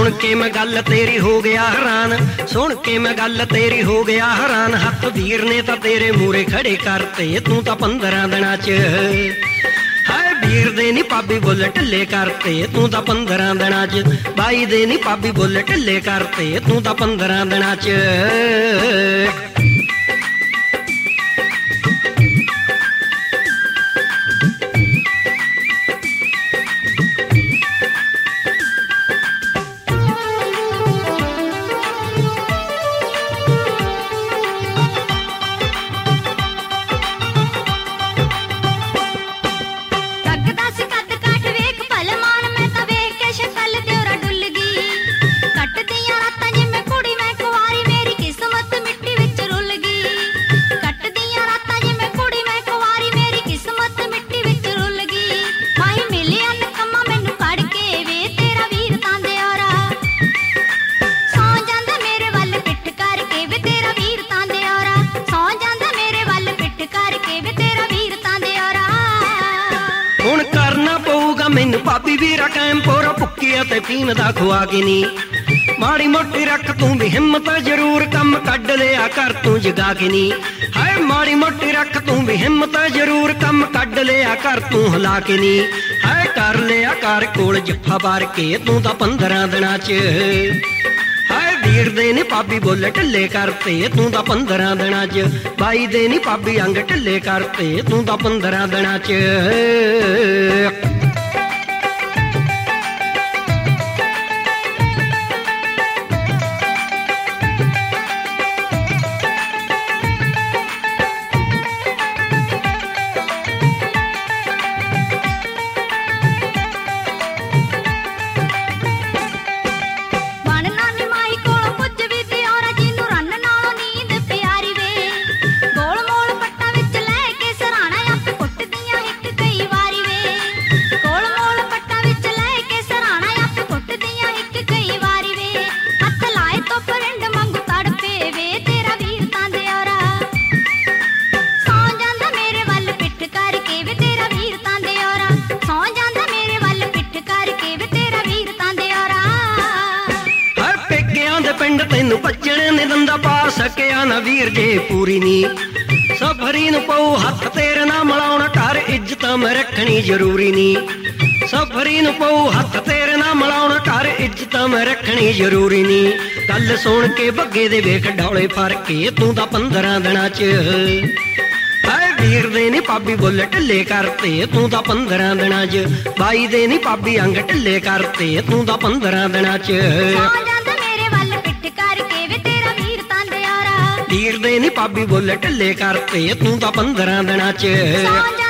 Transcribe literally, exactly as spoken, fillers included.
सुन के मैं गल तेरी हो गया हैरान, सुन के मैं गल तेरी हो गया हैरान। हथ वीर ने तां तेरे मूरे खड़े करते, तू तां पंद्रह दिनां च हाय वीर दे नी भाभी बुल ढिले करते, तू तां पंद्रह दिनां च। बाई दे नी भाभी बुल ढिले करते, तू तां पंद्रह दिनां च। मैनू भाभी वीरा कैम पोरा भुक्किया ते पींदा खुआ के नी, माड़ी मोटी रख तू भी हिम्मत जरूर कम कड लिया कर तू जगा के नी। हाय माड़ी मोटी रख तू भी हिम्मत जरूर कम कड लिया कर तू हिला के नी। हाय कर लिया कर कोल जफ्फा बार के, तू तां पंद्रह दिनां च। हाय वीर दे नी भाभी बुल ढिले करते, तू तां पंद्रह दिनां च। बाई दे नी भाभी अंग ढिले करते, तू तां पंद्रह दिनां च। पिंड तैनू भजन ने दंदा पा सकिया ना वीर जे पूरी नी। सफरी नू पऊ हथ तेरे ना मिलाउण, घर इज्जत में रखनी जरूरी नी। सफरी नू पऊ हथ तेरे ना मिलाउण, घर इज्जत में रखनी जरूरी नी। गल सुन के बग्गे दे वेख डौले फरके, तू तां पंद्रह दिनां च। हाय वीर दे नी भाभी बुल ढिले करते, तू तां पंद्रह दिनां च। बाई दे नी भाभी अंग ढिले करते, तू तां पंद्रह दिनां च। वीर दे नी भाभी बुल ढिले करते, तू तां पंद्रह दिनां च।